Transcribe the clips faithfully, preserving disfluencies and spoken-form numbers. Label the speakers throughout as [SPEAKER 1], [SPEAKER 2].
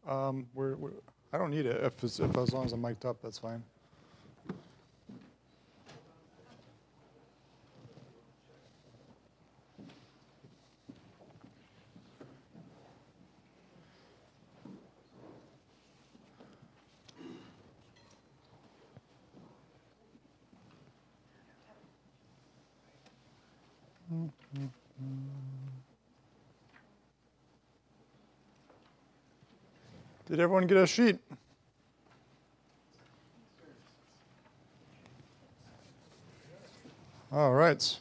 [SPEAKER 1] Um, we're, we're, I don't need it. If, it's, if as long as I'm mic'd up, that's fine. Did everyone get a sheet? All right.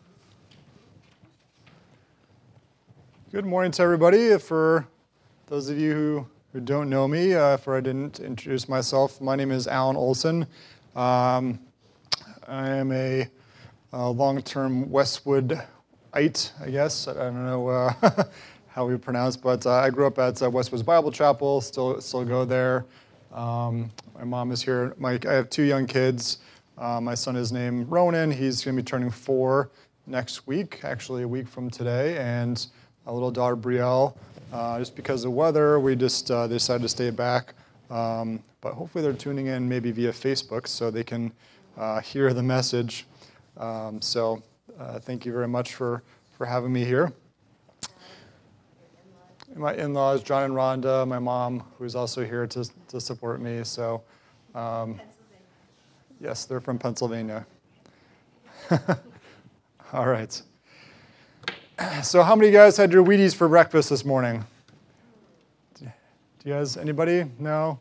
[SPEAKER 1] Good morning to everybody. For those of you who, who don't know me, uh, if I didn't introduce myself, my name is Alan Olson. Um, I am a, a long-term Westwoodite, I guess. I don't know uh, how we pronounce, but uh, I grew up at uh, Westwood's Bible Chapel. Still, still go there. Um, my mom is here. My, I have two young kids. Uh, my son is named Ronan. He's going to be turning four next week, actually a week from today, and a little daughter Brielle. Uh, just because of weather, we just uh, decided to stay back. Um, but hopefully they're tuning in maybe via Facebook so they can uh, hear the message. Um, so uh, thank you very much for, for having me here. My in-laws, John and Rhonda, my mom, who's also here to to support me. So, um, yes, they're from Pennsylvania. All right. So, how many of you guys had your Wheaties for breakfast this morning? Do you guys, anybody? No?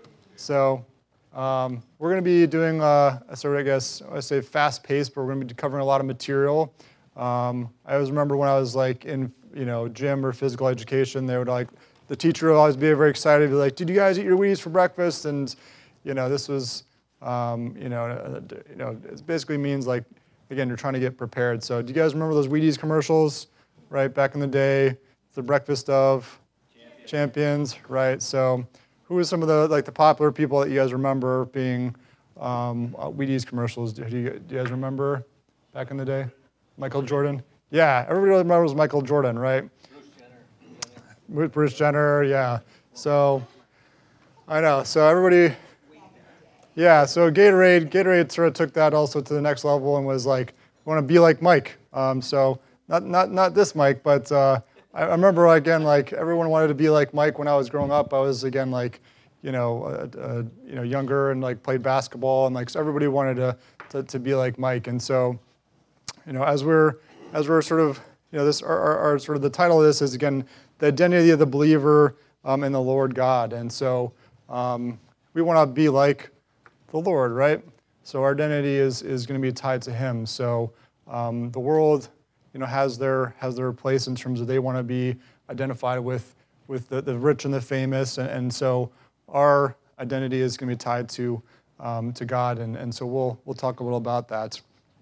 [SPEAKER 1] So, um, we're going to be doing uh, a sort of, I guess, I say fast-paced, but we're going to be covering a lot of material. Um, I always remember when I was like in you know, gym or physical education, they would like, the teacher would always be very excited, be like, did you guys eat your Wheaties for breakfast? And, you know, this was, um, you know, uh, you know, it basically means like, again, you're trying to get prepared. So do you guys remember those Wheaties commercials, right, back in the day, the breakfast of champions, champions right? So who are some of the, like the popular people that you guys remember being um, uh, Wheaties commercials? Do you, do you guys remember back in the day? Michael Jordan? Yeah, everybody remembers Michael Jordan, right?
[SPEAKER 2] Bruce Jenner.
[SPEAKER 1] Bruce Jenner, yeah. So, I know. So everybody, yeah. So Gatorade, Gatorade sort of took that also to the next level and was like, "I want to be like Mike." Um, so not not not this Mike, but uh, I, I remember again, like everyone wanted to be like Mike when I was growing up. I was again like, you know, uh, uh, you know, younger and like played basketball and like so everybody wanted to, to to be like Mike. And so, you know, as we're As we're sort of, you know, this our, our, our sort of the title of this is again the identity of the believer um, in the Lord God, and so um, we want to be like the Lord, right? So our identity is is going to be tied to Him. So um, the world, you know, has their has their place in terms of they want to be identified with with the, the rich and the famous, and, and so our identity is going to be tied to um, to God, and and so we'll we'll talk a little about that.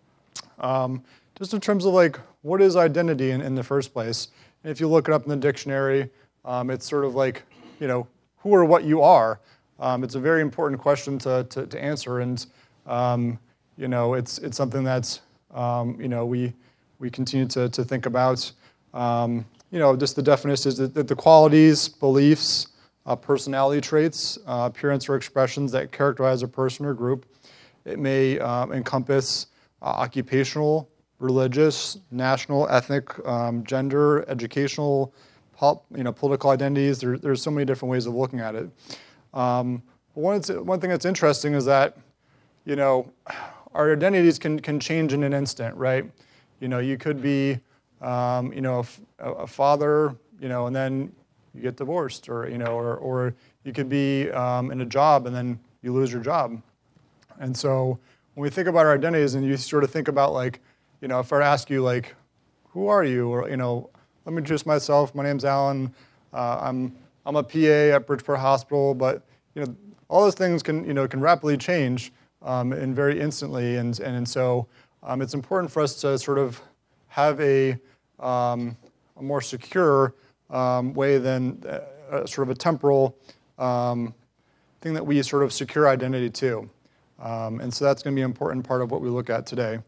[SPEAKER 1] Um, Just in terms of like, what is identity in, in the first place? And if you look it up in the dictionary, um, it's sort of like, you know, who or what you are. Um, it's a very important question to to, to answer, and um, you know, it's it's something that's um, you know we we continue to to think about. Um, you know, just the definition is that, that the qualities, beliefs, uh, personality traits, uh, appearance or expressions that characterize a person or group. It may um, encompass uh, occupational, religious, national, ethnic, um, gender, educational, pol- you know, political identities. There, there's so many different ways of looking at it. Um, but one, one thing that's interesting is that, you know, our identities can can change in an instant, right? You know, you could be, um, you know, a, a father, you know, and then you get divorced, or you know, or or you could be um, in a job and then you lose your job. And so when we think about our identities, and you sort of think about like, you know, if I were to ask you, like, who are you? Or, you know, let me introduce myself. My name's Alan. Uh, I'm I'm a P A at Bridgeport Hospital. But, you know, all those things can, you know, can rapidly change um, and very instantly. And and, and so um, it's important for us to sort of have a, um, a more secure um, way than uh, sort of a temporal um, thing that we sort of secure identity to. Um, and so that's going to be an important part of what we look at today.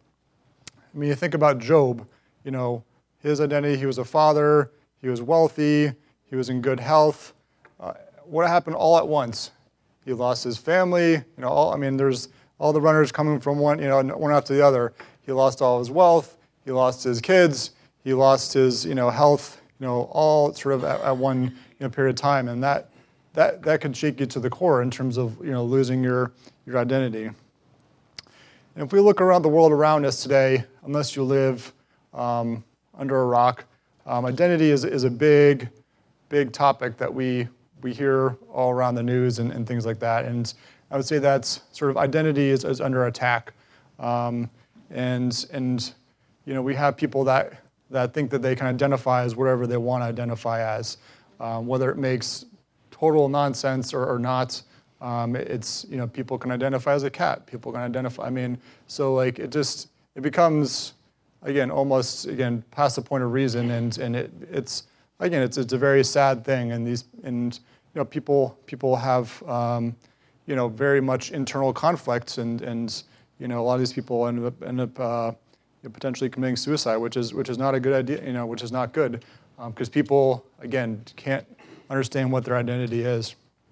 [SPEAKER 1] I mean, you think about Job, you know, his identity, he was a father, he was wealthy, he was in good health. Uh, what happened all at once? He lost his family. You know, all, I mean, there's all the runners coming from one, you know, one after the other. He lost all his wealth. He lost his kids. He lost his, you know, health. You know, all sort of at, at one you know, period of time, and that that that could shake you to the core in terms of you know losing your your identity. And if we look around the world around us today, unless you live um, under a rock, um, identity is is a big, big topic that we we hear all around the news and, and things like that. And I would say that's sort of identity is, is under attack, um, and and you know we have people that. that think that they can identify as whatever they want to identify as, um, whether it makes total nonsense or, or not. Um, it's, you know, people can identify as a cat. People can identify, I mean, so like it just, it becomes, again, almost, again, past the point of reason. And, and it, it's, again, it's, it's a very sad thing. And these, and, you know, people, people have, um, you know, very much internal conflicts. And, and, you know, a lot of these people end up, end up, uh, potentially committing suicide, which is which is not a good idea, you know, which is not good, because um, people again can't understand what their identity is.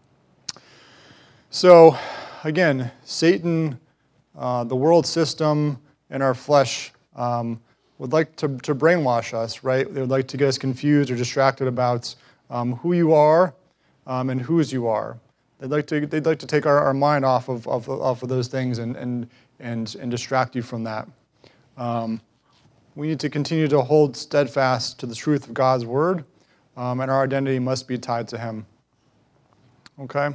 [SPEAKER 1] So, again, Satan, uh, the world system, and our flesh um, would like to, to brainwash us, right? They would like to get us confused or distracted about um, who you are um, and whose you are. They'd like to they'd like to take our, our mind off of, of off of those things and and and and distract you from that. Um, we need to continue to hold steadfast to the truth of God's word, um, and our identity must be tied to him. Okay?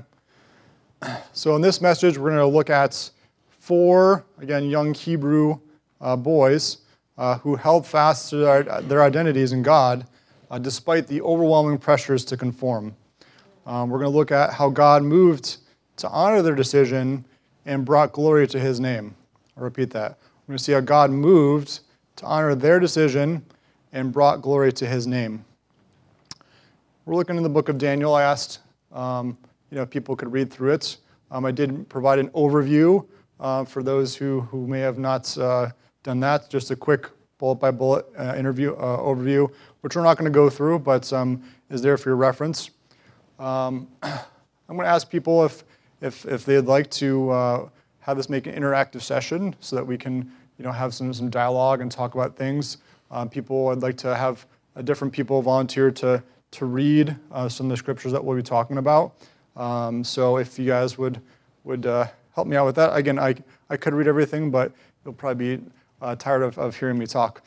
[SPEAKER 1] So in this message, we're going to look at four, again, young Hebrew uh, boys uh, who held fast to their, their identities in God uh, despite the overwhelming pressures to conform. Um, we're going to look at how God moved to honor their decision and brought glory to his name. I'll repeat that. We're going to see how God moved to honor their decision and brought glory to his name. We're looking in the book of Daniel. I asked um, you know, if people could read through it. Um, I did provide an overview uh, for those who, who may have not uh, done that, just a quick bullet-by-bullet uh, interview uh, overview, which we're not going to go through, but um, is there for your reference. Um, I'm going to ask people if, if, if they'd like to uh, have this make an interactive session so that we can, you know, have some, some dialogue and talk about things. Um, people, I'd like to have uh, different people volunteer to, to read uh, some of the scriptures that we'll be talking about. Um, so if you guys would would uh, help me out with that. Again, I, I could read everything, but you'll probably be uh, tired of, of hearing me talk.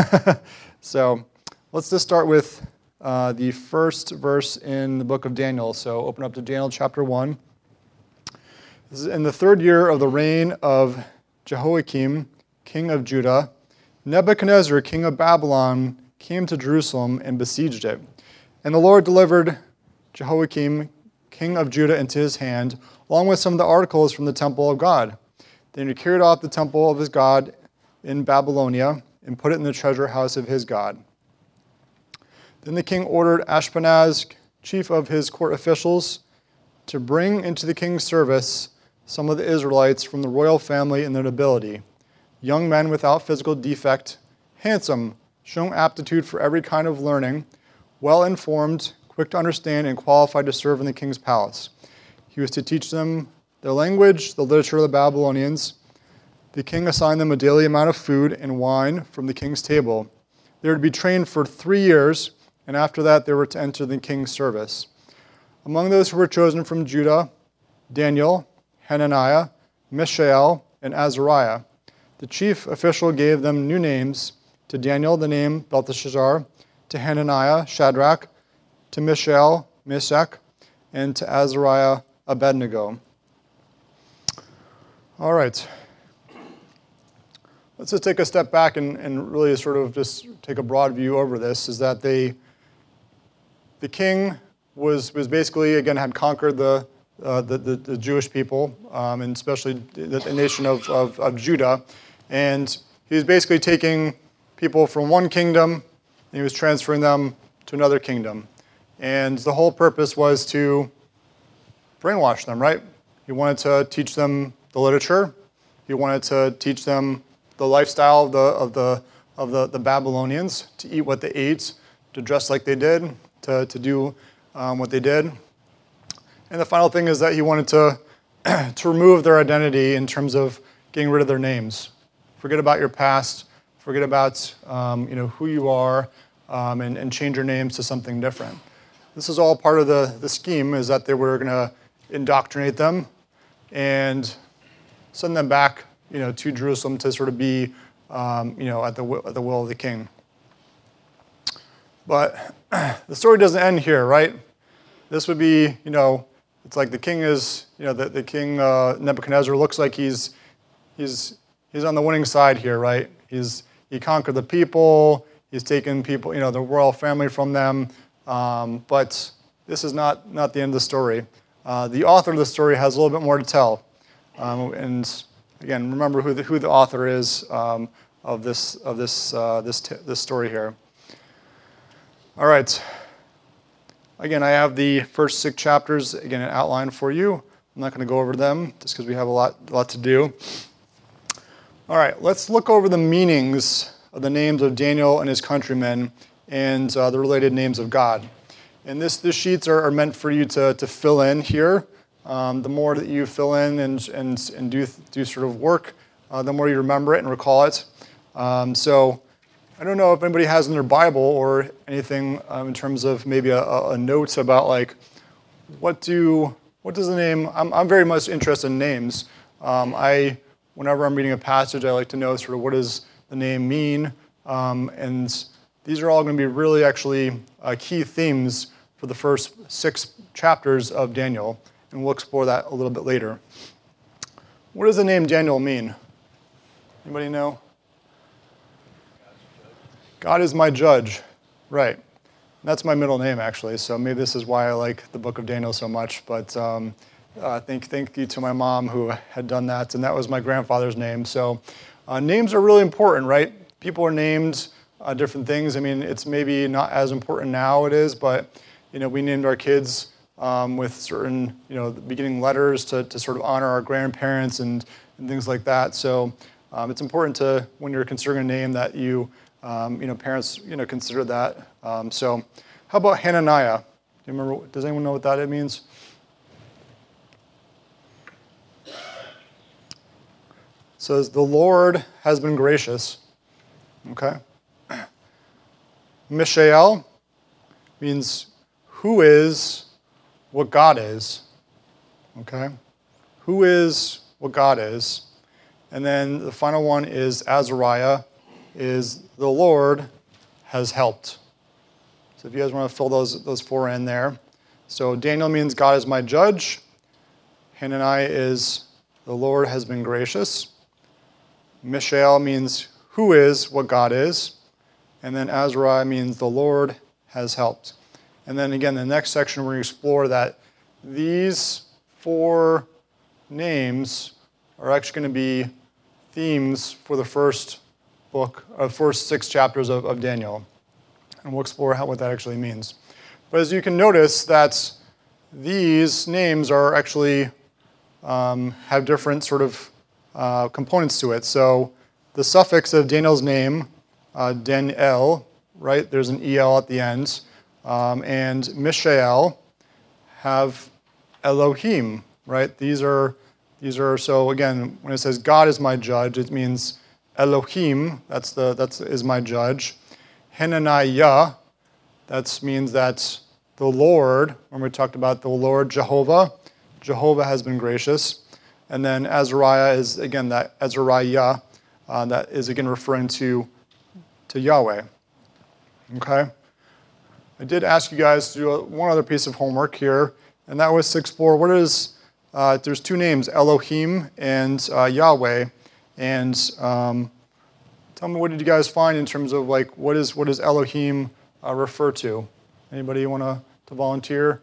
[SPEAKER 1] So let's just start with uh, the first verse in the book of Daniel. So open up to Daniel chapter one. This is in the third year of the reign of Jehoiakim, king of Judah. Nebuchadnezzar, king of Babylon, came to Jerusalem and besieged it. And the Lord delivered Jehoiakim, king of Judah, into his hand, along with some of the articles from the temple of God. Then he carried off the temple of his God in Babylonia and put it in the treasure house of his God. Then the king ordered Ashpenaz, chief of his court officials, to bring into the king's service some of the Israelites from the royal family and the nobility, young men without physical defect, handsome, showing aptitude for every kind of learning, well-informed, quick to understand, and qualified to serve in the king's palace. He was to teach them their language, the literature of the Babylonians. The king assigned them a daily amount of food and wine from the king's table. They were to be trained for three years, and after that they were to enter the king's service. Among those who were chosen from Judah, Daniel, Hananiah, Mishael, and Azariah. The chief official gave them new names. To Daniel, the name Belteshazzar. To Hananiah, Shadrach. To Mishael, Meshach. And to Azariah, Abednego. All right. Let's just take a step back and, and really sort of just take a broad view over this, is that they, the king was was basically, again, had conquered the uh, the, the, the Jewish people, um, and especially the, the nation of, of, of Judah. And he was basically taking people from one kingdom, and he was transferring them to another kingdom. And the whole purpose was to brainwash them, right? He wanted to teach them the literature. He wanted to teach them the lifestyle of the of the of the, the Babylonians, to eat what they ate, to dress like they did, to, to do um, what they did. And the final thing is that he wanted to, to remove their identity in terms of getting rid of their names. Forget about your past. Forget about um, you know, who you are, um, and, and change your names to something different. This is all part of the, the scheme, is that they were going to indoctrinate them and send them back, you know, to Jerusalem to sort of be, um, you know, at the, at the will of the king. But the story doesn't end here, right? This would be, you know, it's like the king is, you know, the, the king uh, Nebuchadnezzar looks like he's he's he's on the winning side here, right? He's he conquered the people, he's taken people, you know, the royal family from them. Um, but this is not not the end of the story. Uh, the author of the story has a little bit more to tell. Um, and again, remember who the, who the author is um, of this of this uh, this t- this story here. All right. Again, I have the first six chapters, again, an outline for you. I'm not going to go over them just because we have a lot, a lot to do. All right, let's look over the meanings of the names of Daniel and his countrymen and uh, the related names of God. And this, this sheets are, are meant for you to, to fill in here. Um, the more that you fill in and, and, and do, do sort of work, uh, the more you remember it and recall it. Um, so I don't know if anybody has in their Bible or anything um, in terms of maybe a, a note about like, what do what does the name? I'm I'm very much interested in names. Um, I whenever I'm reading a passage, I like to know sort of what does the name mean, um, and these are all going to be really actually uh, key themes for the first six chapters of Daniel, and we'll explore that a little bit later. What does the name Daniel mean? Anybody know? God is my judge, right. That's my middle name, actually, so maybe this is why I like the book of Daniel so much, but um, uh, thank, thank you to my mom who had done that, and that was my grandfather's name. So uh, names are really important, right? People are named uh, different things. I mean, it's maybe not as important now it is, but you know, we named our kids um, with certain, you know, beginning letters to, to sort of honor our grandparents and, and things like that. So um, it's important to, when you're considering a name, that you Um, you know, parents, you know, consider that. Um, so, how about Hananiah? Do you remember? Does anyone know what that means? It says the Lord has been gracious. Okay. Mishael means who is what God is. Okay. Who is what God is, and then the final one is Azariah. Is the Lord has helped. So if you guys want to fill those those four in there. So Daniel means God is my judge. Hananiah is the Lord has been gracious. Mishael means who is what God is. And then Azariah means the Lord has helped. And then again, the next section we're going to explore that these four names are actually going to be themes for the first book, uh, first six chapters of, of Daniel, and we'll explore how, what that actually means. But as you can notice, that these names are actually um, have different sort of uh, components to it. So the suffix of Daniel's name, uh, Den-el, right? There's an el at the end, um, and Mishael have Elohim, right? These are these are so again when it says God is my judge, it means Elohim, that's the that's is my judge. Hananiah, that means that the Lord, when we talked about the Lord Jehovah, Jehovah has been gracious. And then Azariah is again that Azariah, uh, that is again referring to to Yahweh. Okay. I did ask you guys to do a, one other piece of homework here, and that was to explore what is. Uh, there's two names, Elohim and uh, Yahweh. And um, tell me, what did you guys find in terms of like what is what does Elohim uh, refer to? Anybody want to to volunteer?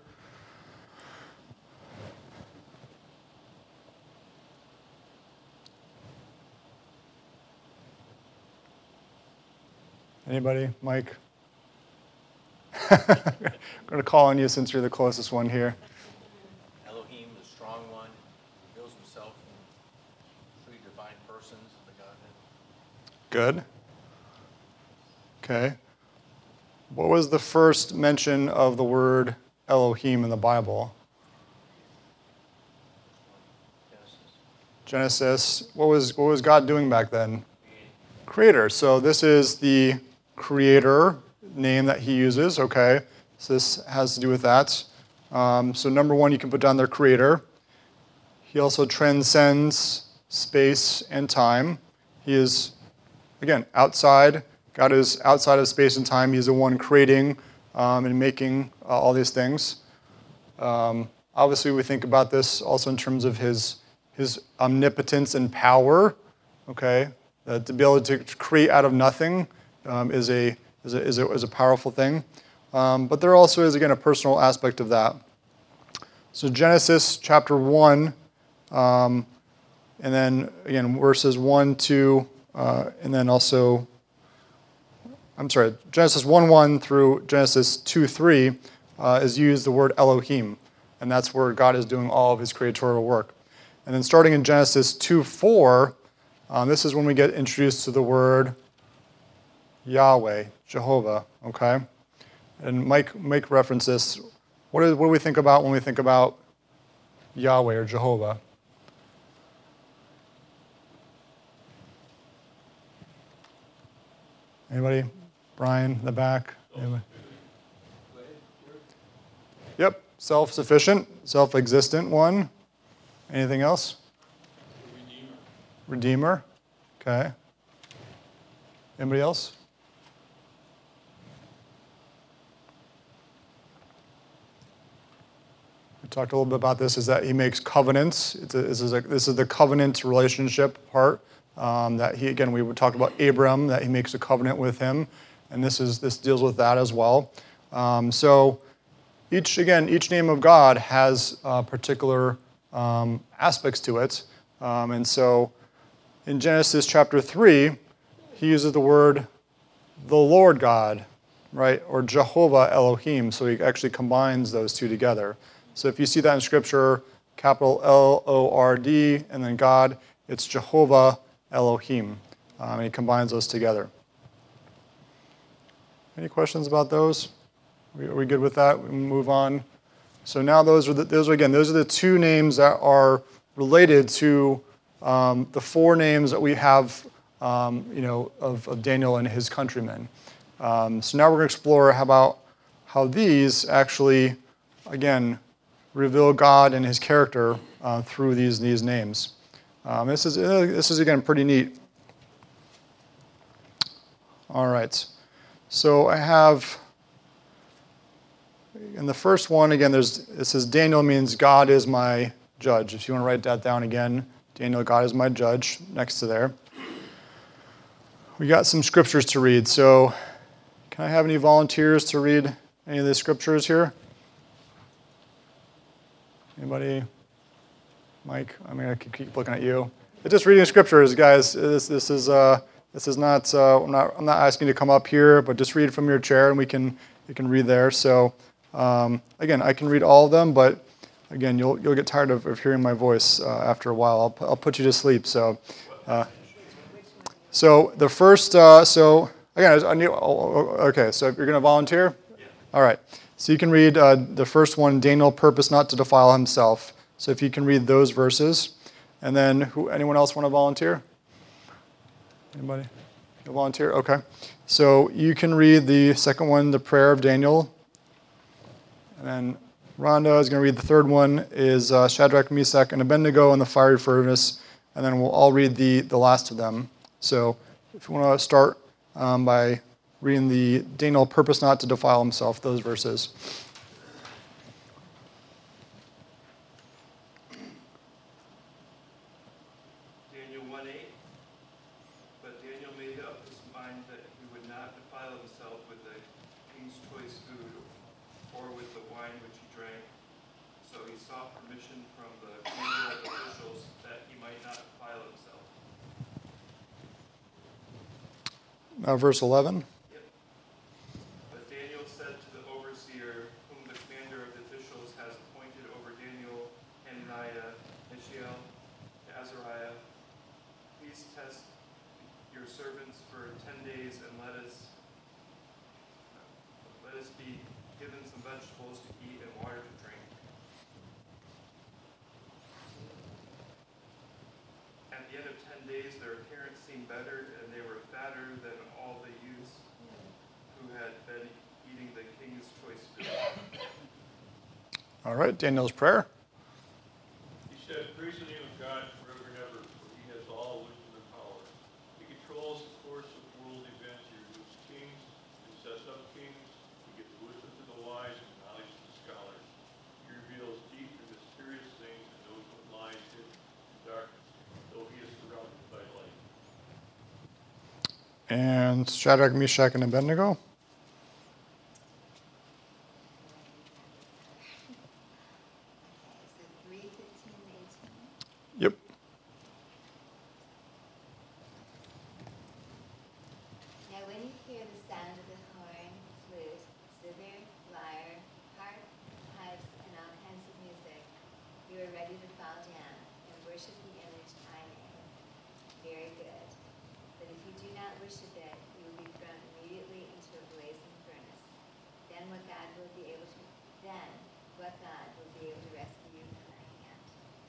[SPEAKER 1] Anybody? Mike? I'm going to call on you since you're the closest one here.
[SPEAKER 2] Elohim, the strong one, reveals himself in three divine persons of the Godhead.
[SPEAKER 1] Good. Okay. What was the first mention of the word Elohim in the Bible? Genesis, what was what was God doing back then? Creator. So this is the creator name that he uses, okay? So this has to do with that. Um, so number one, you can put down their creator. He also transcends space and time. He is, again, outside. God is outside of space and time. He's the one creating um, and making uh, all these things. Um, obviously, we think about this also in terms of his, his omnipotence and power, okay? Uh, to be able to create out of nothing um, is, a, is, a, is, a, is a powerful thing. Um, but there also is, again, a personal aspect of that. So Genesis chapter one, um, and then, again, verses one, two, uh, and then also, I'm sorry, Genesis one, one through Genesis two, three uh, is used the word Elohim, and that's where God is doing all of his creatorial work. And then starting in Genesis two, four, Um, this is when we get introduced to the word Yahweh, Jehovah, okay? And Mike, Mike referenced this. What, is, what do we think about when we think about Yahweh or Jehovah? Anybody? Brian, in the back? Anybody? Yep, self-sufficient, self-existent one. Anything else? Redeemer. Okay. Anybody else? We talked a little bit about this, is that he makes covenants. It's a, this, is a, this is the covenant relationship part. Um, that he, again, we would talk about Abram, that he makes a covenant with him. And this is this deals with that as well. Um, so each, again, each name of God has uh, particular um, aspects to it. Um, and so in Genesis chapter three, he uses the word the Lord God, right? Or Jehovah Elohim. So he actually combines those two together. So if you see that in Scripture, capital L O R D, and then God, it's Jehovah Elohim. Um, and he combines those together. Any questions about those? Are we good with that? We move on. So now those are, the, those are again, those are the two names that are related to Um, the four names that we have, um, you know, of, of Daniel and his countrymen. Um, so now we're going to explore how about how these actually, again, reveal God and his character uh, through these these names. Um, this is uh, this is again pretty neat. All right, so I have in the first one again. There's it says Daniel means God is my judge. If you want to write that down again. Daniel, God is my judge, next to there. We got some scriptures to read, so can I have any volunteers to read any of the scriptures here? Anybody? Mike? I mean, I could keep looking at you. It's just reading scriptures, guys. This, this is uh, this is not, uh, I'm not. I'm not asking you to come up here, but just read from your chair, and we can you can read there. So um, again, I can read all of them, but again, you'll you'll get tired of, of hearing my voice uh, after a while. I'll I'll put you to sleep. So, uh, so the first. Uh, so again, I need, okay. So if you're going to volunteer, all right. So you can read uh, the first one. Daniel purposed not to defile himself. So if you can read those verses, and then who? Anyone else want to volunteer? Anybody? You volunteer? Okay. So you can read the second one, the prayer of Daniel, and then. Rhonda is going to read the third one, is uh, Shadrach, Meshach, and Abednego in the fiery furnace, and then we'll all read the, the last of them. So if you want to start um, by reading the Daniel purpose not to defile himself, those verses.
[SPEAKER 3] Daniel one eight, but Daniel made up his mind that he would not defile himself with the king's choice food or with the wine which he drank. So he sought permission from the commander of officials that he might not defile himself.
[SPEAKER 1] Now verse eleven.
[SPEAKER 3] Yep. But Daniel said to the overseer, whom the commander of the officials has appointed over Daniel, Hananiah, Mishael, Azariah, please test your servants for ten days and let us let us be given some vegetables to eat and water to drink. end of ten days, their appearance seemed better, and they were fatter than all the youths who had been eating the king's choice food.
[SPEAKER 1] All right, Daniel's prayer.
[SPEAKER 4] He said, "Praise the name of God forever and ever, for he has all wisdom and power. He controls the course of world events. He removes kings, he sets up kings. He gives wisdom to the wise and knowledge to the scholars. He reveals deep and mysterious things and knows what lies hidden in darkness, though he is surrounded by light."
[SPEAKER 1] And Shadrach, Meshach, and Abednego. Yep.
[SPEAKER 5] Now when you hear the sound of the horn, flute, zither, lyre, harp, pipes, and all kinds of music, you are ready to fall down and worship the image I made. Very good. But if you do not worship it, you will be thrown immediately into a blazing furnace. Then what God will be able to then what God will be able to rescue you from my hand.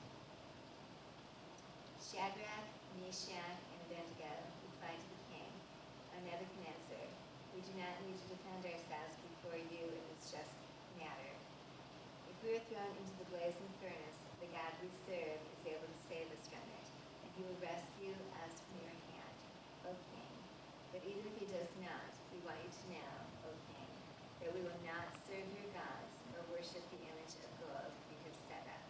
[SPEAKER 5] Shadrach, Meshach, and Abednego replied to the king, "O Nebuchadnezzar, we do not need to defend ourselves before you in this just matter. If we are thrown into the blazing furnace, the God we serve is able to save us from it, and he will rescue us from your hand, O king. But even if he does not, we want you to know, O king, that we will not serve your gods or worship the image of gold you have set up."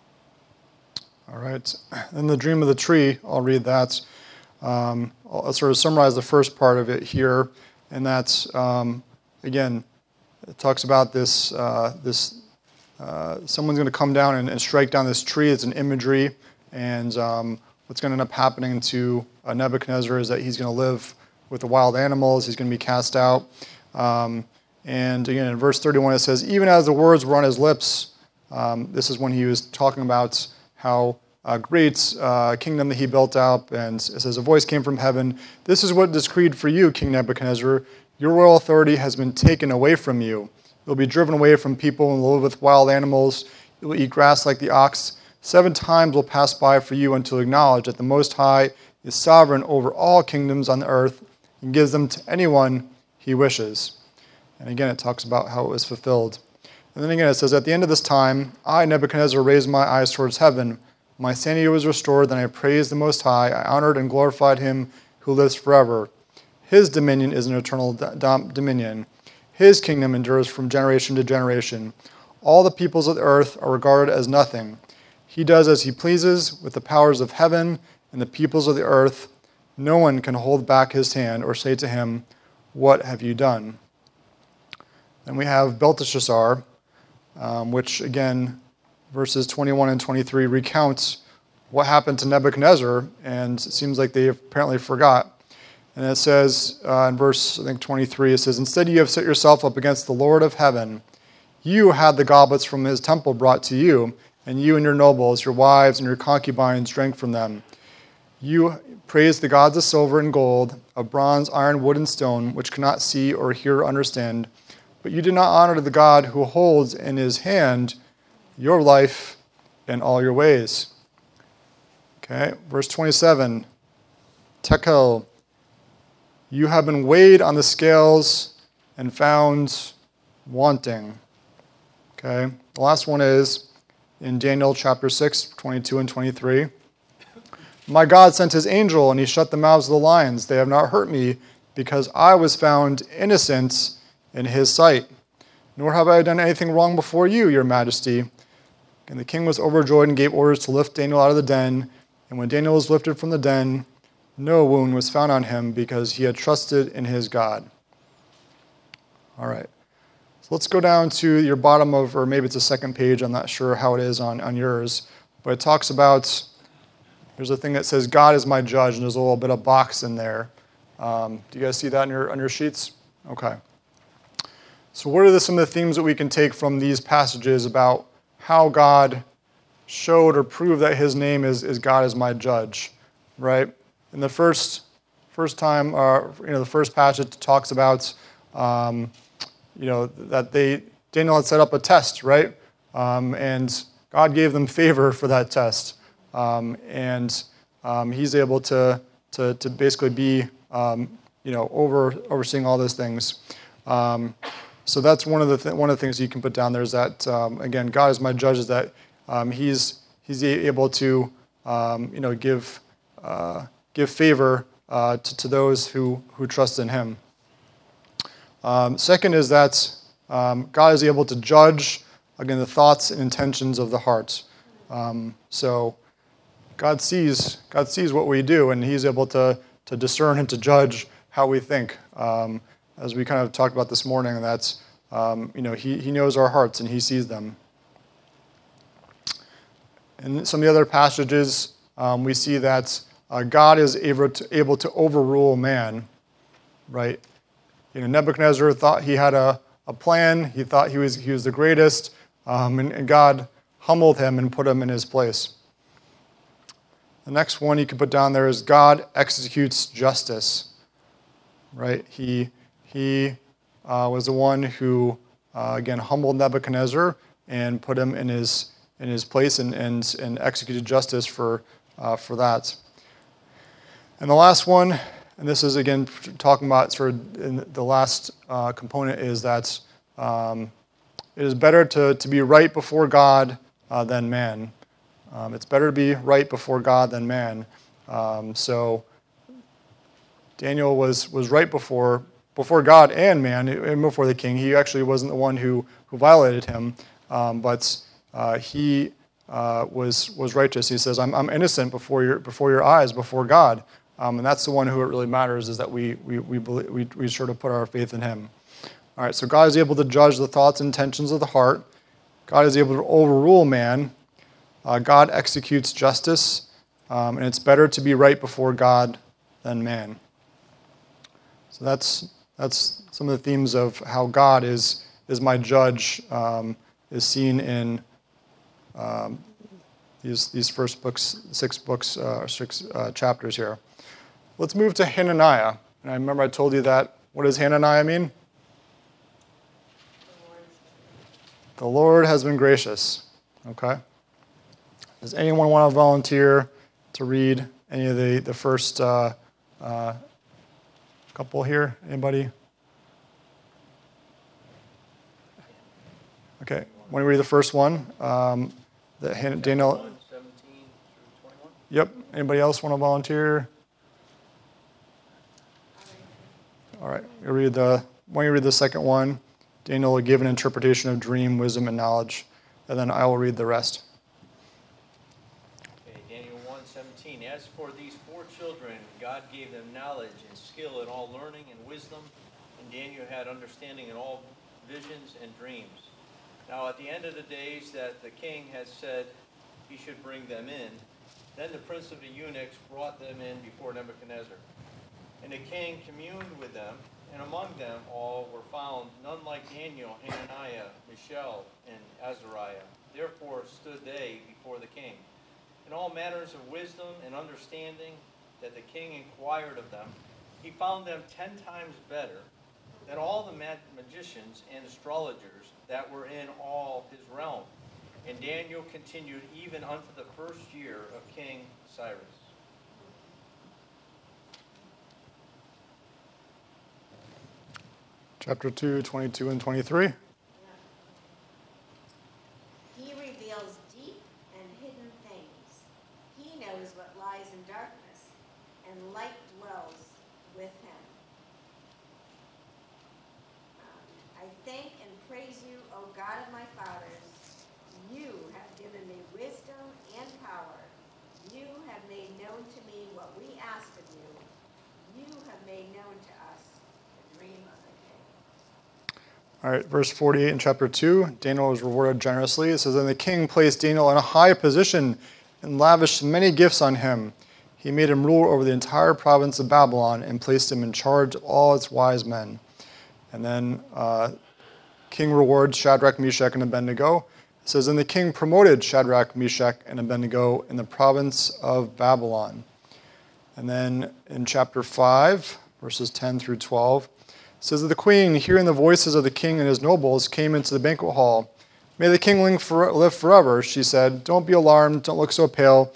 [SPEAKER 1] All right. Then the dream of the tree, I'll read that. Um, I'll sort of summarize the first part of it here, and that's, um, again, it talks about this, uh, this uh, someone's going to come down and, and strike down this tree. It's an imagery, and um, what's going to end up happening to uh, Nebuchadnezzar is that he's going to live with the wild animals. He's going to be cast out. Um, and again, in verse thirty-one, it says, "Even as the words were on his lips," um, this is when he was talking about how uh, great uh, kingdom that he built up, and it says, "A voice came from heaven. This is what is decreed for you, King Nebuchadnezzar. Your royal authority has been taken away from you. You'll be driven away from people and live with wild animals. You will eat grass like the ox. Seven times will pass by for you until you acknowledge that the Most High is sovereign over all kingdoms on the earth and gives them to anyone he wishes." And again, it talks about how it was fulfilled. And then again, it says, "At the end of this time, I, Nebuchadnezzar, raised my eyes towards heaven. My sanity was restored. Then I praised the Most High. I honored and glorified him who lives forever. His dominion is an eternal dom- dominion. His kingdom endures from generation to generation. All the peoples of the earth are regarded as nothing. He does as he pleases with the powers of heaven and the peoples of the earth. No one can hold back his hand or say to him, 'What have you done?'" Then we have Belteshazzar, um, which again, verses twenty-one and twenty-three recounts what happened to Nebuchadnezzar, and it seems like they apparently forgot. And it says uh, in verse, I think, twenty-three, it says, "Instead you have set yourself up against the Lord of heaven. You had the goblets from his temple brought to you, and you and your nobles, your wives, and your concubines drank from them. You praised the gods of silver and gold, of bronze, iron, wood, and stone, which cannot see or hear or understand. But you did not honor the God who holds in his hand your life and all your ways." Okay, verse twenty-seven, Tekel, "You have been weighed on the scales and found wanting." Okay, the last one is in Daniel chapter six, twenty-two and twenty-three. "My God sent his angel, and he shut the mouths of the lions. They have not hurt me, because I was found innocent in his sight. Nor have I done anything wrong before you, your majesty." And the king was overjoyed and gave orders to lift Daniel out of the den. And when Daniel was lifted from the den, no wound was found on him, because he had trusted in his God. All right. So let's go down to your bottom of, or maybe it's the second page. I'm not sure how it is on, on yours. But it talks about, there's a thing that says, "God is my judge," and there's a little bit of box in there. Um, do you guys see that on your, on your sheets? Okay. So what are the, some of the themes that we can take from these passages about how God showed or proved that his name is, is God is my judge, right? In the first first time, uh, you know, the first passage talks about, um, you know, that they Daniel had set up a test, right? Um, and God gave them favor for that test. Um, and um, he's able to, to, to basically be, um, you know, over overseeing all those things. Um, so that's one of the th- one of the things you can put down there is that um, again, God is my judge. Is that um, he's he's able to um, you know give uh, give favor uh, to, to those who who trust in Him. Um, second is that um, God is able to judge again the thoughts and intentions of the heart. Um, so God sees God sees what we do, and He's able to to discern and to judge how we think. Um, as we kind of talked about this morning, that's um, you know he he knows our hearts and He sees them. In some of the other passages, um, we see that uh, God is able to able to overrule man, right? You know, Nebuchadnezzar thought he had a, a plan. He thought he was he was the greatest, um, and, and God humbled him and put him in his place. The next one you can put down there is God executes justice. Right? He he uh, was the one who uh, again humbled Nebuchadnezzar and put him in his in his place and and, and executed justice for uh, for that. And the last one, and this is again talking about sort of in the last uh, component, is that um, it is better to to be right before God uh, than man. Um, it's better to be right before God than man. Um, so Daniel was was right before before God and man, and before the king. He actually wasn't the one who who violated him, um, but uh, he uh, was was righteous. He says, "I'm I'm innocent before your before your eyes, before God," um, and that's the one who it really matters. Is that we we we believe, we we sort of put our faith in Him. All right. So God is able to judge the thoughts and intentions of the heart. God is able to overrule man. Uh, God executes justice, um, and it's better to be right before God than man. So that's that's some of the themes of how God is is my judge, um, is seen in um, these these first books, six books, uh, six uh, chapters here. Let's move to Hananiah. And I remember I told you that. What does Hananiah mean? The Lord has been gracious. Okay. Does anyone want to volunteer to read any of the, the first uh, uh, couple here? Anybody? Okay. Want to read the first one? Um, the Han- Daniel.
[SPEAKER 2] one, seventeen through twenty-one?
[SPEAKER 1] Yep. Anybody else want to volunteer? All right. You read the. Why don't you read the second one? Daniel will give an interpretation of dream, wisdom, and knowledge, and then I will read the rest.
[SPEAKER 2] seventeen. As for these four children, God gave them knowledge and skill in all learning and wisdom, and Daniel had understanding in all visions and dreams. Now at the end of the days that the king had said he should bring them in, then the prince of the eunuchs brought them in before Nebuchadnezzar. And the king communed with them, and among them all were found none like Daniel, Hananiah, Mishael, and Azariah. Therefore stood they before the king. In all matters of wisdom and understanding that the king inquired of them, he found them ten times better than all the mag- magicians and astrologers that were in all his realm. And Daniel continued even unto the first year of King Cyrus.
[SPEAKER 1] Chapter two, twenty-two and twenty-three.
[SPEAKER 6] He reveals deep and hidden things. He knows what lies in darkness, and light dwells with him. Um, I thank and praise you, O God of my fathers. You have given me wisdom and power. You have made known to me what we asked of you. You have made known to us the dream of the king.
[SPEAKER 1] All right, verse forty-eight in chapter two, Daniel was rewarded generously. It says, "And the king placed Daniel in a high position and lavished many gifts on him. He made him ruler over the entire province of Babylon and placed him in charge of all its wise men." And then uh, king rewards Shadrach, Meshach, and Abednego. It says, "And the king promoted Shadrach, Meshach, and Abednego in the province of Babylon." And then in chapter five, verses ten through twelve, it says that the queen, hearing the voices of the king and his nobles, came into the banquet hall. "May the king live forever," she said. "Don't be alarmed. Don't look so pale.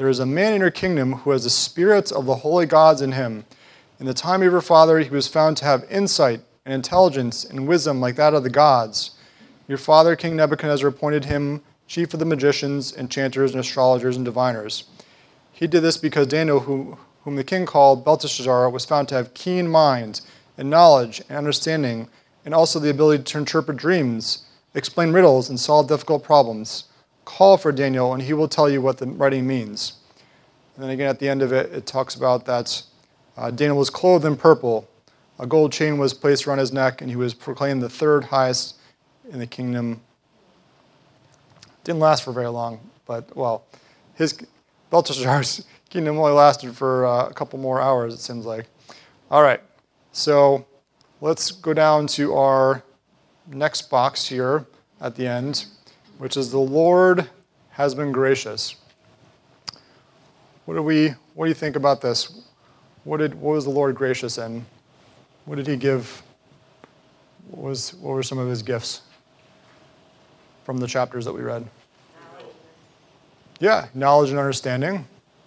[SPEAKER 1] there is a man in your kingdom who has the spirits of the holy gods in him. In the time of your father, he was found to have insight and intelligence and wisdom like that of the gods. Your father, King Nebuchadnezzar, appointed him chief of the magicians, enchanters, and astrologers and diviners. He did this because Daniel, who, whom the king called Belteshazzar, was found to have keen mind and knowledge and understanding, and also the ability to interpret dreams, explain riddles, and solve difficult problems. Call for Daniel, and he will tell you what the writing means. And then again, at the end of it, it talks about that uh, Daniel was clothed in purple. A gold chain was placed around his neck, and he was proclaimed the third highest in the kingdom. Didn't last for very long, but, well, his Belteshazzar's kingdom only lasted for uh, a couple more hours, it seems like. All right, so let's go down to our next box here at the end, which is the Lord has been gracious. What do we? What do you think about this? What did? What was the Lord gracious in? What did He give? What was? What were some of His gifts from the chapters that we read?
[SPEAKER 6] Knowledge.
[SPEAKER 1] Yeah, knowledge and understanding.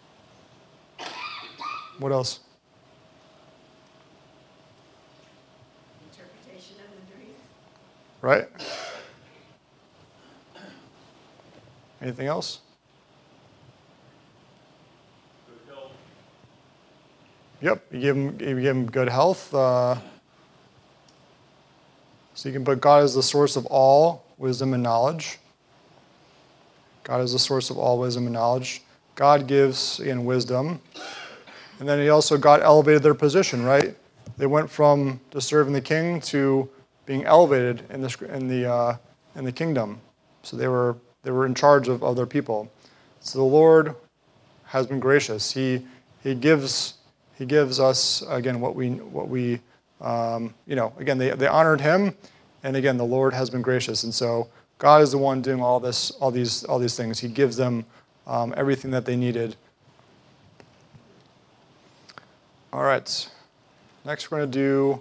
[SPEAKER 1] What else?
[SPEAKER 6] Interpretation of the dream.
[SPEAKER 1] Right. Anything else?
[SPEAKER 4] Good health.
[SPEAKER 1] Yep, you give him, you give him good health. Uh, so you can put God as the source of all wisdom and knowledge. God is the source of all wisdom and knowledge. God gives in wisdom. And then he also, God elevated their position, right? They went from just serving the king to being elevated in the in the uh, in the kingdom. So they were they were in charge of other people. So the Lord has been gracious. He he gives he gives us again what we what we um, you know again they they honored him, and again the Lord has been gracious. And so God is the one doing all this all these all these things. He gives them um, everything that they needed. All right. Next, we're going to do.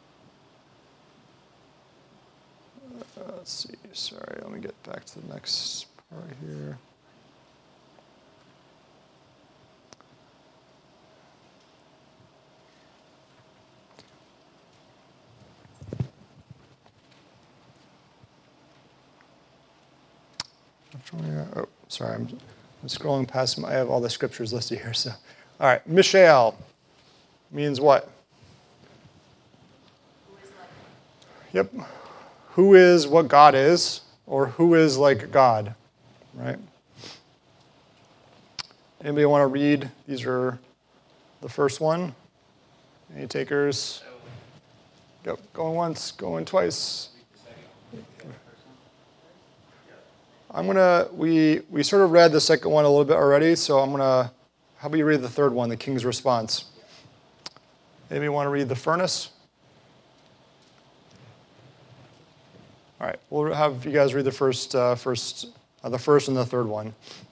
[SPEAKER 1] Uh, let's see. Sorry, let me get back to the next part here. Which one? Oh, sorry. I'm, I'm scrolling past. My, I have all the scriptures listed here. So, all right. Mishael means what? Yep. Who is what God is, or who is like God, right? Anybody want to read? These are the first one. Any takers? Yep. Going once, going twice. I'm gonna. We we sort of read the second one a little bit already, so I'm gonna. How about you read the third one, the king's response? Anybody want to read the furnace? All right, we'll have you guys read the first, uh, first, uh, the first and the third one.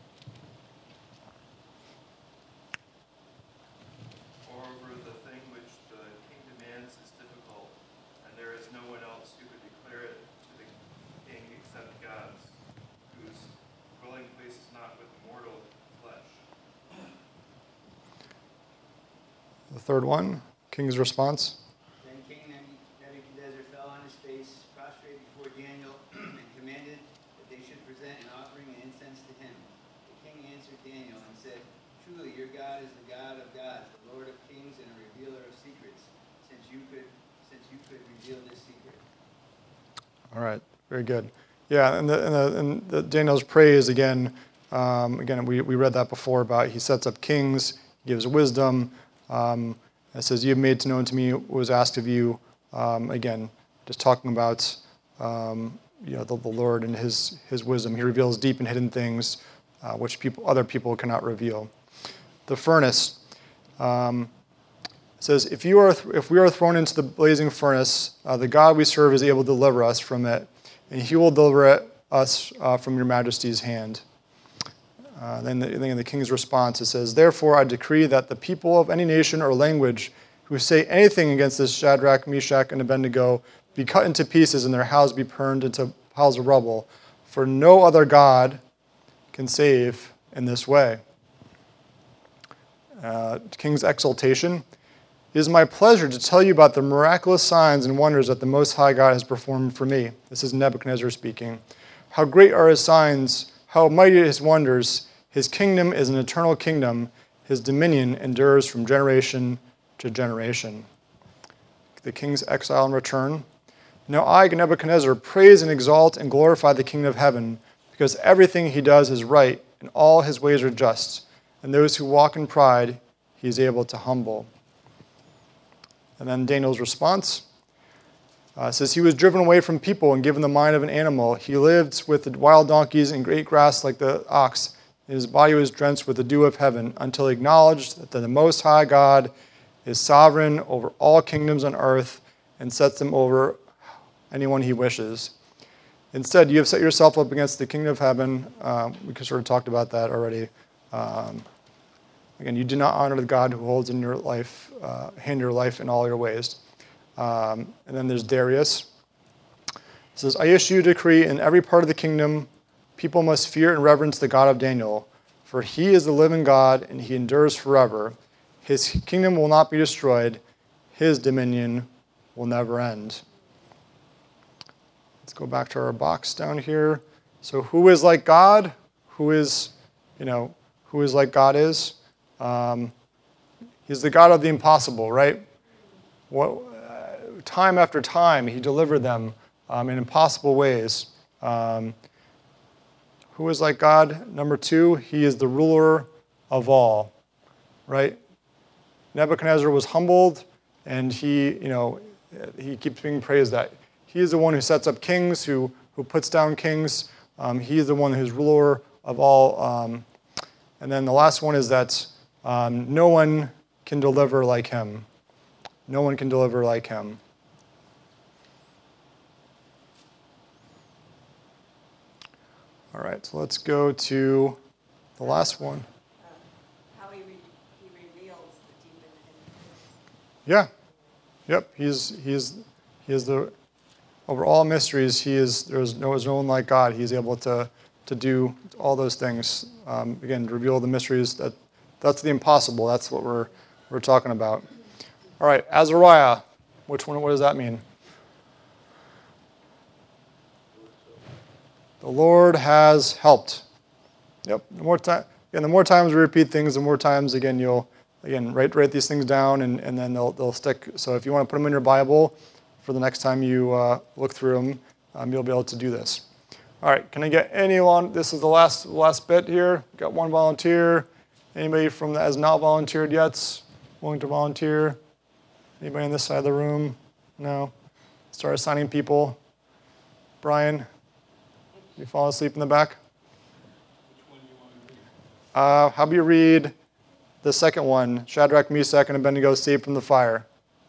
[SPEAKER 3] Moreover, the thing which the king demands is difficult, and there is no one else who could declare it to the king except God's, whose dwelling place is not with mortal flesh.
[SPEAKER 1] The third one, king's response.
[SPEAKER 7] Then King Nebuchadnezzar fell on his face, prostrate before Daniel, and commanded that they should present an offering and incense to him. The king answered Daniel and said, "Truly, your God is the God of gods, the Lord of kings, and a revealer of secrets, since you could, since you could reveal this secret."
[SPEAKER 1] All right, very good. Yeah, and the, and the, and the Daniel's praise again. Um, again, we we read that before about he sets up kings, gives wisdom. Um, It says, "You have made to known to me what was asked of you." Um, again, just talking about um, you know the, the Lord and His His wisdom. He reveals deep and hidden things uh, which people other people cannot reveal. The furnace um, says, "If you are th- if we are thrown into the blazing furnace, uh, the God we serve is able to deliver us from it, and He will deliver it, us uh, from your Majesty's hand." Uh, then, the, then in the king's response, it says, "Therefore I decree that the people of any nation or language who say anything against this Shadrach, Meshach, and Abednego be cut into pieces and their houses be burned into piles of rubble, for no other God can save in this way." uh, king's exaltation. It is my pleasure to tell you about the miraculous signs and wonders that the Most High God has performed for me. This is Nebuchadnezzar speaking. How great are his signs, how mighty are his wonders. His kingdom is an eternal kingdom. His dominion endures from generation to generation. The king's exile and return. Now I, Nebuchadnezzar, praise and exalt and glorify the King of heaven, because everything he does is right, and all his ways are just. And those who walk in pride, he is able to humble. And then Daniel's response uh, says, he was driven away from people and given the mind of an animal. He lived with the wild donkeys and great grass like the ox. And his body was drenched with the dew of heaven, until he acknowledged that the Most High God is sovereign over all kingdoms on earth and sets them over anyone he wishes. Instead, you have set yourself up against the kingdom of heaven. Um, we sort of talked about that already. Um, again, you do not honor the God who holds in your life, uh, hand your life in all your ways. Um, and then there's Darius. It says, I issue a decree in every part of the kingdom, people must fear and reverence the God of Daniel, for he is the living God and he endures forever. His kingdom will not be destroyed. His dominion will never end. Let's go back to our box down here. So who is like God? Who is, you know, who is like God is? Um, he's the God of the impossible, right? What, uh, time after time, he delivered them um, in impossible ways. Um, who is like God? Number two, he is the ruler of all, right? Nebuchadnezzar was humbled, and he, you know, he keeps being praised that he is the one who sets up kings, who who puts down kings. Um, he is the one who's ruler of all. Um, and then the last one is that um, no one can deliver like him. No one can deliver like him. All right, so let's go to the last one.
[SPEAKER 6] How he, re- he reveals the deep and
[SPEAKER 1] Yeah. Yep. He's he's he is the over all mysteries. He is there's no there's no one like God. He's able to to do all those things. Um, again, to reveal the mysteries. That that's the impossible. That's what we're we're talking about. All right, Azariah. Which one? What does that mean? The Lord has helped. Yep. The more time, again, the more times we repeat things, the more times again you'll again write write these things down, and, and then they'll they'll stick. So if you want to put them in your Bible for the next time you uh, look through them, um, you'll be able to do this. All right. Can I get anyone? This is the last last bit here. Got one volunteer. Anybody from that has not volunteered yet? Willing to volunteer? Anybody on this side of the room? No. Start assigning people. Brian. You fall asleep in the back?
[SPEAKER 4] Which one do you want to read?
[SPEAKER 1] Uh, how about you read the second one, Shadrach, Meshach, and Abednego saved from the fire?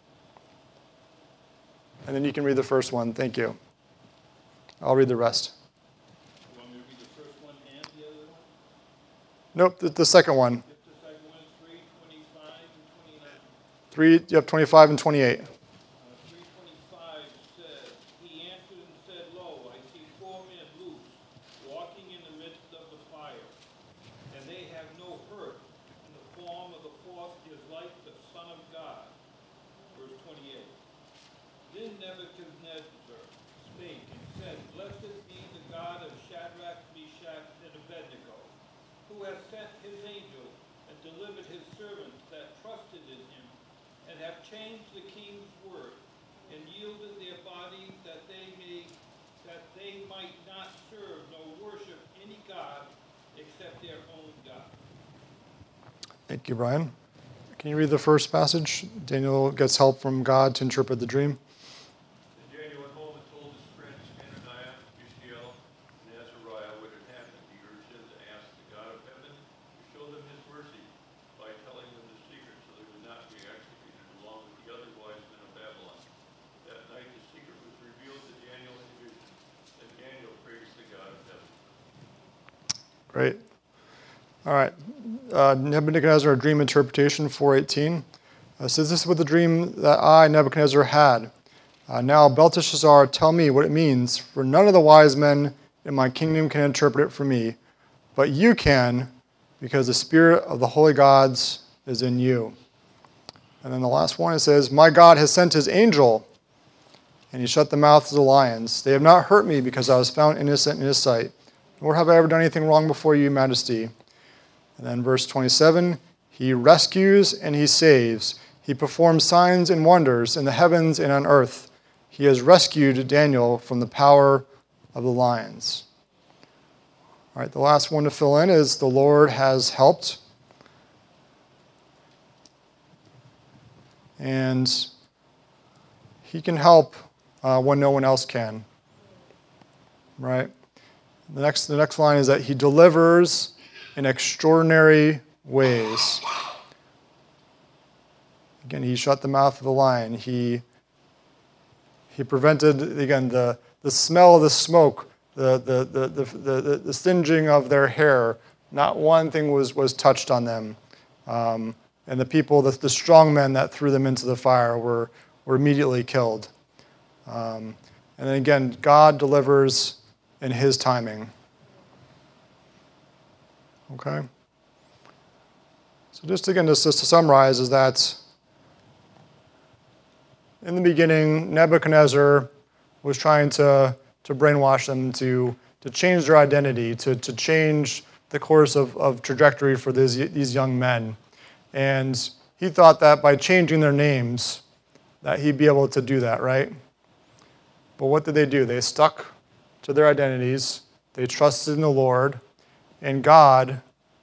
[SPEAKER 1] And then you can read the first one. Thank you. I'll read the rest.
[SPEAKER 4] You want me to read the first one and the other one?
[SPEAKER 1] Nope, the, the second one.
[SPEAKER 4] Yep, the second one, three twenty-five and twenty-nine.
[SPEAKER 1] Three, you have twenty-five and twenty-eight.
[SPEAKER 4] Uh, three twenty-five says, he answered and said, Lo, I see four men loose, walking in the midst of the fire, and they have no hurt, and the form of the fourth is like the Son of God. Verse twenty-eight. Then Nebuchadnezzar spake and said, Blessed be the God of Shadrach, Meshach, and Abednego, who hath sent his angel and delivered his servants that trusted in him, and have changed the king's word, and yielded their bodies that they may that they might not serve nor worship any god except their own God.
[SPEAKER 1] Thank you, Brian. Can you read the first passage? Daniel gets help from God to interpret the dream.
[SPEAKER 4] And Daniel went home and told his friends Hananiah, Mishael, and Azariah what had happened. He urged them to ask the God of heaven to show them his mercy by telling them the secret, so they would not be executed along with the other wise men of Babylon. That night the secret was revealed to Daniel in a vision, and Daniel praised the God of heaven.
[SPEAKER 1] Great. All right. Uh, Nebuchadnezzar, dream interpretation, four eighteen. Uh, says, this is what the dream that I, Nebuchadnezzar, had. Uh, now, Belteshazzar, tell me what it means, for none of the wise men in my kingdom can interpret it for me, but you can, because the spirit of the holy gods is in you. And then the last one, it says, my God has sent his angel, and he shut the mouths of the lions. They have not hurt me because I was found innocent in his sight, nor have I ever done anything wrong before you, majesty. And then verse twenty-seven, he rescues and he saves. He performs signs and wonders in the heavens and on earth. He has rescued Daniel from the power of the lions. All right, the last one to fill in is the Lord has helped. And he can help uh, when no one else can. Right? The next, the next line is that he delivers in extraordinary ways. Again, he shut the mouth of the lion. He, he prevented, again, the, the smell of the smoke, the, the, the, the, the, the singeing of their hair. Not one thing was, was touched on them. Um, and the people, the, the strong men that threw them into the fire were, were immediately killed. Um, and then again, God delivers in his timing. Okay? So just again, just, just to summarize, is that in the beginning, Nebuchadnezzar was trying to, to brainwash them to, to change their identity, to, to change the course of, of trajectory for these, these young men. And he thought that by changing their names, that he'd be able to do that, right? But what did they do? They stuck to their identities. They trusted in the Lord. And God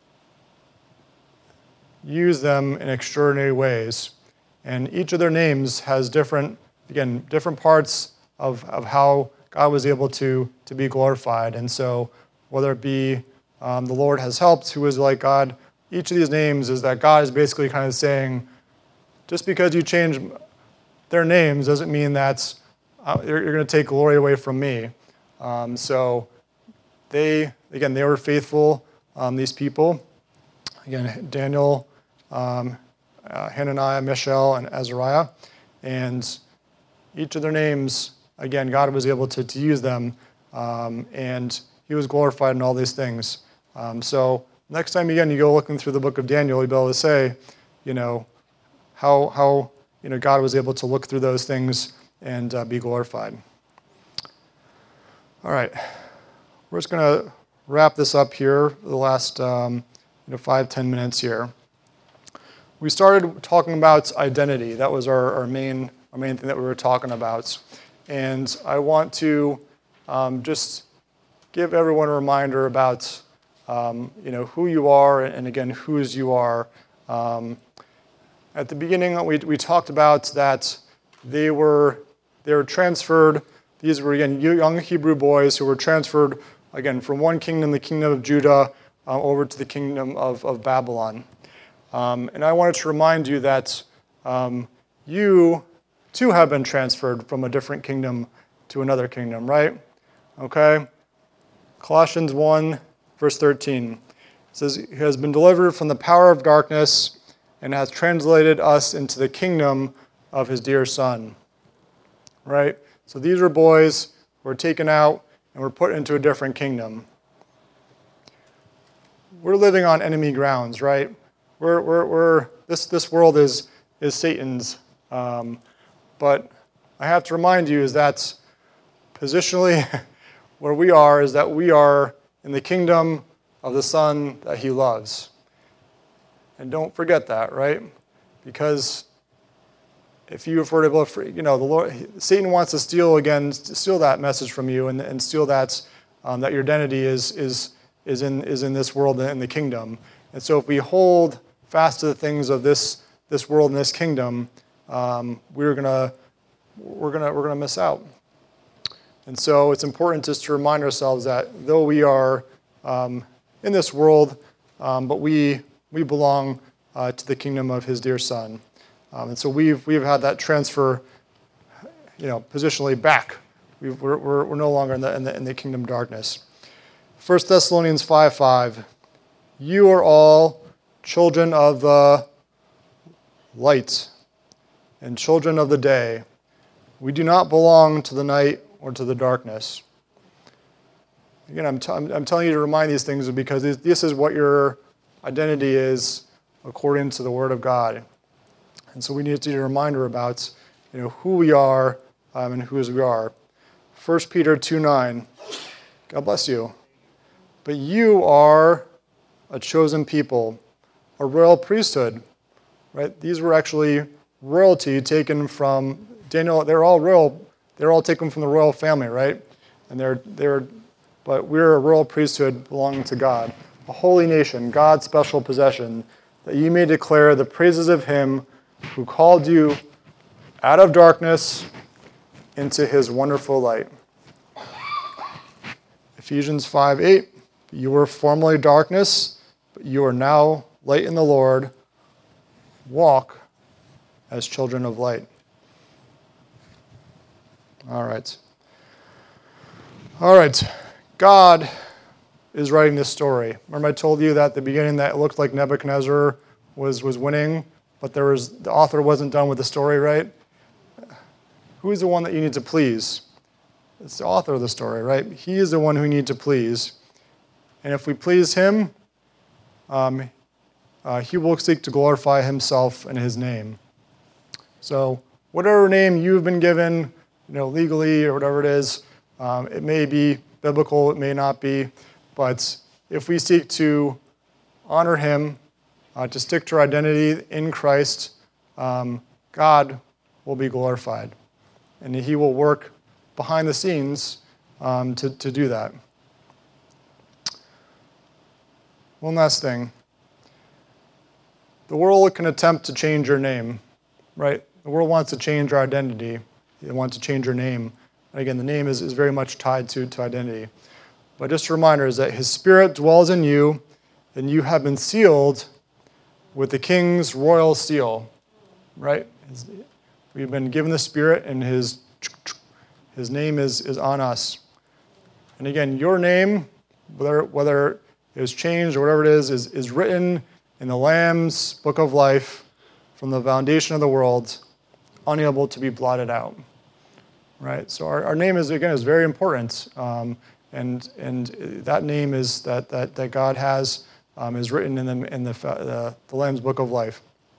[SPEAKER 1] used them in extraordinary ways. And each of their names has different, again, different parts of, of how God was able to, to be glorified. And so whether it be um, the Lord has helped, who is like God, each of these names is that God is basically kind of saying, just because you change their names doesn't mean that uh, you're, you're going to take glory away from me. Um, so they, again, they were faithful, um, these people. Again, Daniel, um, uh, Hananiah, Mishael, and Azariah. And each of their names, again, God was able to, to use them, um, and he was glorified in all these things. Um, so next time, again, you go looking through the book of Daniel, you'll be able to say, you know, how, how you know, God was able to look through those things and uh, be glorified. All right. We're just going to wrap this up here, the last um, you know, five, ten minutes here. We started talking about identity. That was our, our main our main thing that we were talking about. And I want to um, just give everyone a reminder about um, you know, who you are and, again, whose you are. Um, at the beginning, we, we talked about that they were, they were transferred. These were, again, young Hebrew boys who were transferred, again, from one kingdom, the kingdom of Judah, uh, over to the kingdom of, of Babylon. Um, and I wanted to remind you that um, you, too, have been transferred from a different kingdom to another kingdom, right? Okay? Colossians one, verse thirteen. It says, he has been delivered from the power of darkness and has translated us into the kingdom of his dear Son. Right? So these were boys who were taken out and were put into a different kingdom. We're living on enemy grounds, right? We're, we're, we're, this, this world is, is Satan's. Um, but I have to remind you is that positionally where we are is that we are in the kingdom of the Son that he loves. And don't forget that, right? Because if you were able to, you know, the Lord, Satan wants to steal again, to steal that message from you and, and steal that, um, that your identity is, is, is, in, is in this world and in the kingdom. And so if we hold fast to the things of this, this world and this kingdom, um, we're gonna we're gonna we're gonna miss out. And so it's important just to remind ourselves that though we are um, in this world, um, but we we belong uh, to the kingdom of his dear Son. Um, and so we've we've had that transfer, you know, positionally back. We've, we're, we're we're no longer in the in the, in the kingdom of darkness. First Thessalonians five five. You are all children of the light and children of the day. We do not belong to the night or to the darkness. Again, I'm, t- I'm telling you to remind these things because this is what your identity is according to the word of God. And so we need to get a reminder about, you know, who we are um, and whose we are. First Peter two nine, God bless you. But you are a chosen people, a royal priesthood, right? These were actually royalty taken from Daniel. They're all royal. They're all taken from the royal family, right? And they're they're, but we're a royal priesthood belonging to God, a holy nation, God's special possession, that you may declare the praises of Him who called you out of darkness into His wonderful light. Ephesians five eight. You were formerly darkness, but you are now light in the Lord. Walk as children of light. All right. All right. God is writing this story. Remember I told you that at the beginning that it looked like Nebuchadnezzar was, was winning, but there was the author wasn't done with the story, right? Who is the one that you need to please? It's the author of the story, right? He is the one who you need to please. And if we please him, um, uh, he will seek to glorify himself and his name. So whatever name you've been given, you know, legally or whatever it is, um, it may be biblical, it may not be, but if we seek to honor him, uh, to stick to our identity in Christ, um, God will be glorified. And he will work behind the scenes um, to, to do that. One last thing. The world can attempt to change your name, right? The world wants to change our identity. They want to change your name. And again, the name is, is very much tied to, to identity. But just a reminder is that his spirit dwells in you, and you have been sealed with the king's royal seal, right? We've been given the spirit, and his, his name is, is on us. And again, your name, whether, whether it was changed or whatever it is, is, is written in the Lamb's book of life from the foundation of the world, unable to be blotted out. Right? So our, our name is, again, is very important. Um, and and that name is that that, that God has um, is written in the in the, uh, the Lamb's book of life.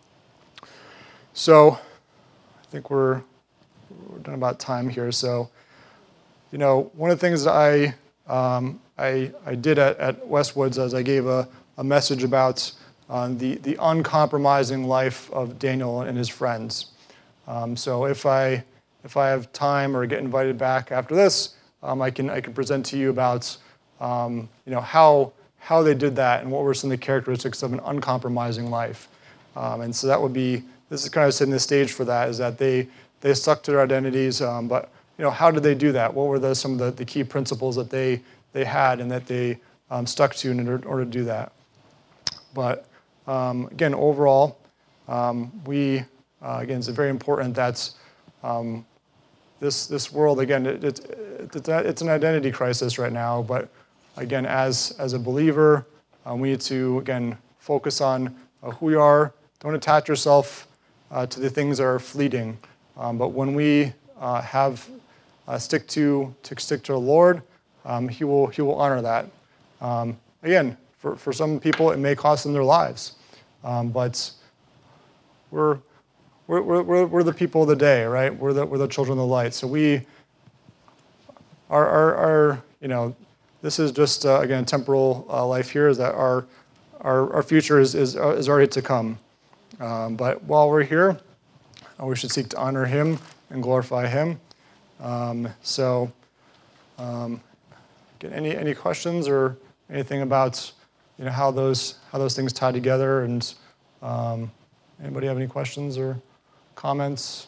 [SPEAKER 1] So I think we're we're done about time here. So, you know, one of the things that I um, I, I did at, at Westwoods as I gave a, a message about um, the, the uncompromising life of Daniel and his friends. Um, so if I if I have time or get invited back after this, um, I can I can present to you about um, you know how how they did that and what were some of the characteristics of an uncompromising life. Um, and so that would be this is kind of setting the stage for that is that they they stuck to their identities, um, but you know how did they do that? What were the, some of the, the key principles that they they had and that they um, stuck to in order, order to do that? But um, again, overall, um, we uh, again it's very important that um, this this world again it, it, it, it's an identity crisis right now. But again, as as a believer, um, we need to again focus on uh, who we are. Don't attach yourself uh, to the things that are fleeting. Um, but when we uh, have uh, stick to to stick to the Lord, um, He will He will honor that. Um, again, for for some people, it may cost them their lives, um, but we're we're we're we're the people of the day, right? We're the we're the children of the light. So we our our, our you know this is just uh, again temporal uh, life here. Is that our our our future is is uh, is already to come. Um, but while we're here, we should seek to honor Him and glorify Him. Um, so, um, get any any questions or anything about you know how those how those things tie together? And um, anybody have any questions or comments?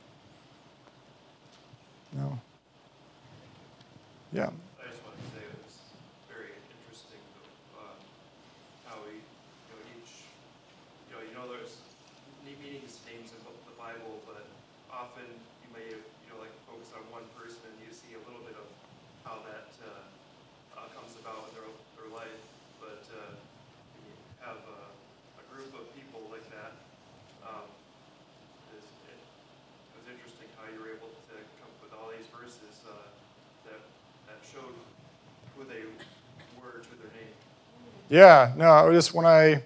[SPEAKER 1] No. Yeah.
[SPEAKER 3] I just want to say it was very interesting uh, how we, you know, each, you know, you know, there's meanings, names in the Bible, but often you may, you know, like focus on one person and you see a little bit of how that uh, uh, comes about in their their life. But uh, when you have a, a group of people like that, um, it, it was interesting how you were able to come up with all these verses uh, that that showed who they were to their name.
[SPEAKER 1] Yeah. No. I just when I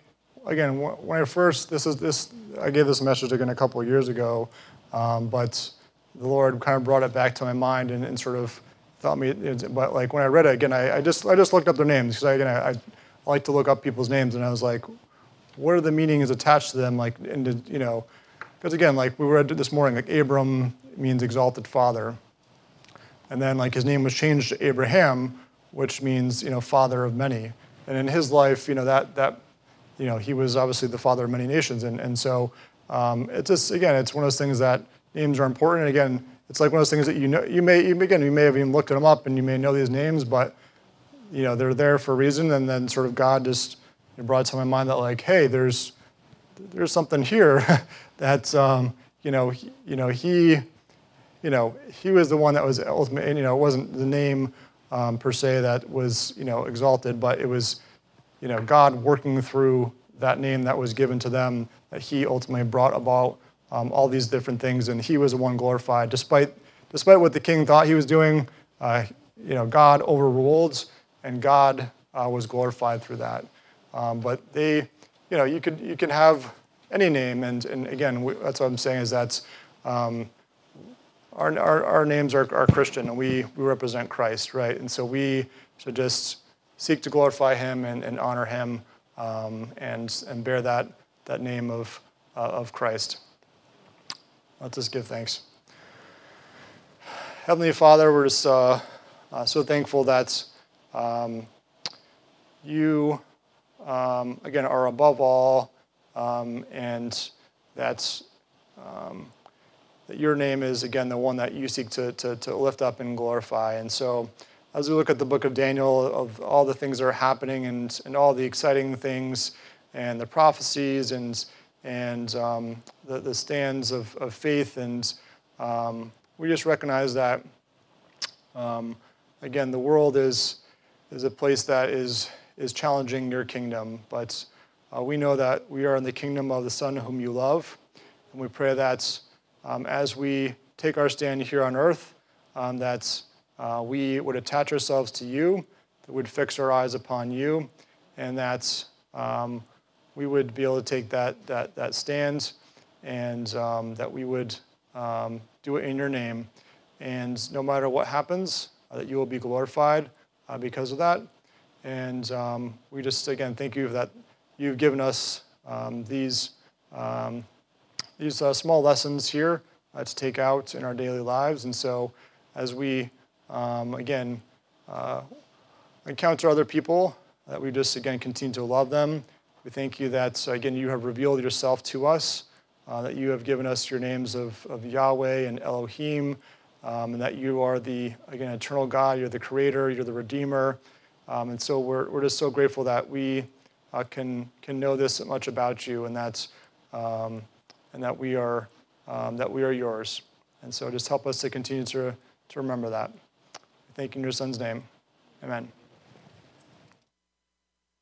[SPEAKER 1] again, wh- when I first, this is this, I gave this message again a couple of years ago, um, but the Lord kind of brought it back to my mind and, and sort of thought me, but like when I read it again, I, I just I just looked up their names because again I, I like to look up people's names, and I was like, what are the meanings attached to them? Like, and you know, because again, like we read this morning, like Abram means exalted father, and then like his name was changed to Abraham, which means you know father of many, and in his life, you know that that you know he was obviously the father of many nations, and and so um, it's just again it's one of those things that names are important, and again. It's like one of those things that you know, you may, you, again, you may have even looked them up and you may know these names, but, you know, they're there for a reason. And then sort of God just brought to my mind that like, hey, there's, there's something here that's, um, you know, he, you know, he, you know, he was the one that was ultimate, and, you know, it wasn't the name um, per se that was, you know, exalted, but it was, you know, God working through that name that was given to them that he ultimately brought about Um, all these different things, and he was the one glorified. Despite despite what the king thought he was doing, uh, you know, God overruled, and God uh, was glorified through that. Um, but they, you know, you could you can have any name, and and again, we, that's what I'm saying is that um, our, our our names are, are Christian, and we we represent Christ, right? And so we should just seek to glorify Him and, and honor Him, um, and and bear that that name of uh, of Christ. Let's just give thanks. Heavenly Father, we're just uh, uh, so thankful that um, you, um, again, are above all, um, and that's, um, that your name is, again, the one that you seek to, to, to lift up and glorify. And so as we look at the book of Daniel, of all the things that are happening and, and all the exciting things and the prophecies and and um, the, the stands of, of faith, and um, we just recognize that, um, again, the world is is a place that is is challenging your kingdom, but uh, we know that we are in the kingdom of the Son whom you love, and we pray that um, as we take our stand here on earth, um, that uh, we would attach ourselves to you, that we'd fix our eyes upon you, and that um, we would be able to take that that that stand, and um, that we would um, do it in your name. And no matter what happens, uh, that you will be glorified uh, because of that. And um, we just, again, thank you that you've given us um, these, um, these uh, small lessons here uh, to take out in our daily lives. And so as we, um, again, uh, encounter other people, that we just, again, continue to love them. We thank you that, again, you have revealed yourself to us, uh, that you have given us your names of, of Yahweh and Elohim, um, and that you are the, again, eternal God. You're the creator. You're the redeemer. Um, and so we're we're just so grateful that we uh, can can know this much about you, and that um, and that we are um, that we are yours. And so just help us to continue to to remember that. Thank you in your Son's name. Amen.